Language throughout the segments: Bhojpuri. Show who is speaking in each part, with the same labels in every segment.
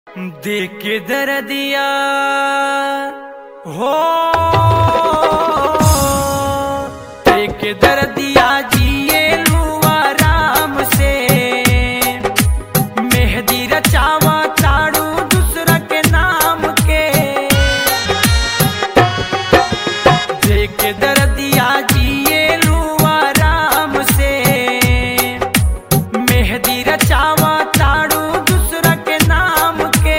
Speaker 1: देख के दर्दिया हो देख के दर्दिया जिए लू आराम से। मेहंदी रचावा चाड़ू दूसरा के नाम के। देख के दर्दिया जिए लू आराम से। मेहंदी रचावा चाड़ू दूसरा के नाम के।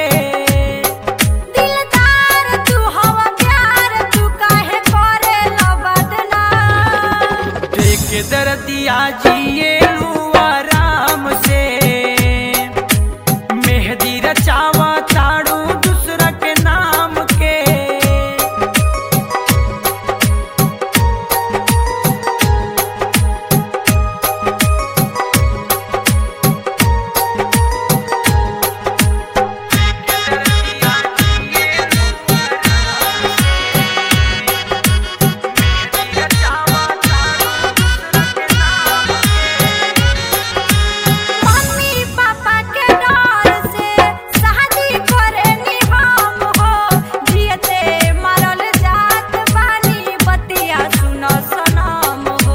Speaker 2: दिलदार तू हवा प्यार तू काहे करे ला बदनाम।
Speaker 1: देख के दर्दिया जिए लू आराम से। मेहंदी रचावा चाड़ू दूसरा के नाम के।
Speaker 2: मम्मी पापा के डर से शादी करे नी हम हो। जियते मरल जात बानी बतिया सुन सनम हो।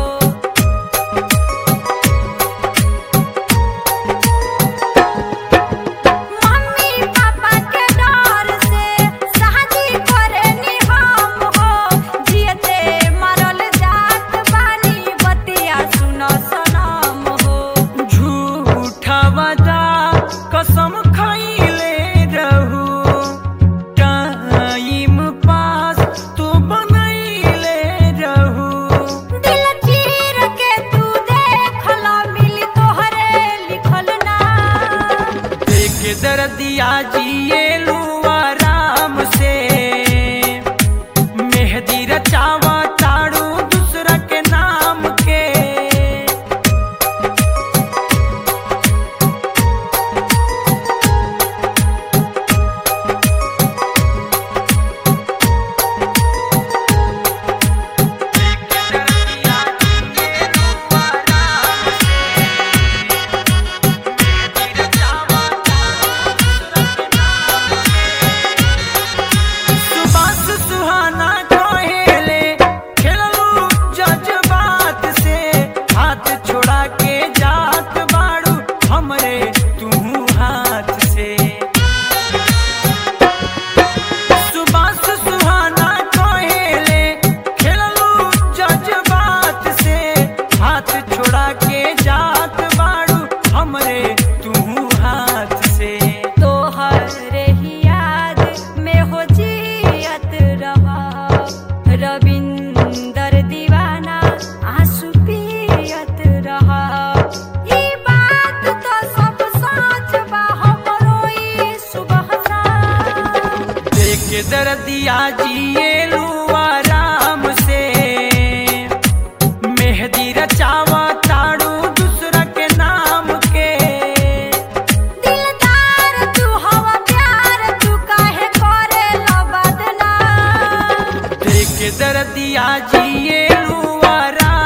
Speaker 2: मम्मी पापा के डर से शादी करे नी हम हो। जियते मरल जात बानी बतिया सुन सनम हो।
Speaker 1: झूठा वादा कसम खइले रहू। टाइम पास तू बनैले रहू।
Speaker 2: दिल चीर के तू देखला मिली तोहरे लिखल नाम।
Speaker 1: देख के दर्दिया जिए लू आराम से। मेहंदी रचावा चाड़ू दूसरा के नाम के। सुबास सुहाना कहेले खेललू जज्बात से। हाथ छोड़ा के जात बाड़ू हमरे तू हाथ से। सुबास सुहाना कहेले खेललू जज्बात से। हाथ छोड़ा के जात बाड़ू हमरे तू हाथ से।
Speaker 2: तोहरे ही याद में हो जियत रहा। रविंदर दीवाना आंसू पियत रहा। ई बात तो सब सच बा हमरो ई सुबह शाम।
Speaker 1: देख के दर्दिया जिए लू आराम से। मेहंदी रचावा चाड़ू दूसरा के नाम के।
Speaker 2: दिलदार तू हवा प्यार तू काहे करे ला बदनाम।
Speaker 1: देख के दर्दिया जिए लू आराम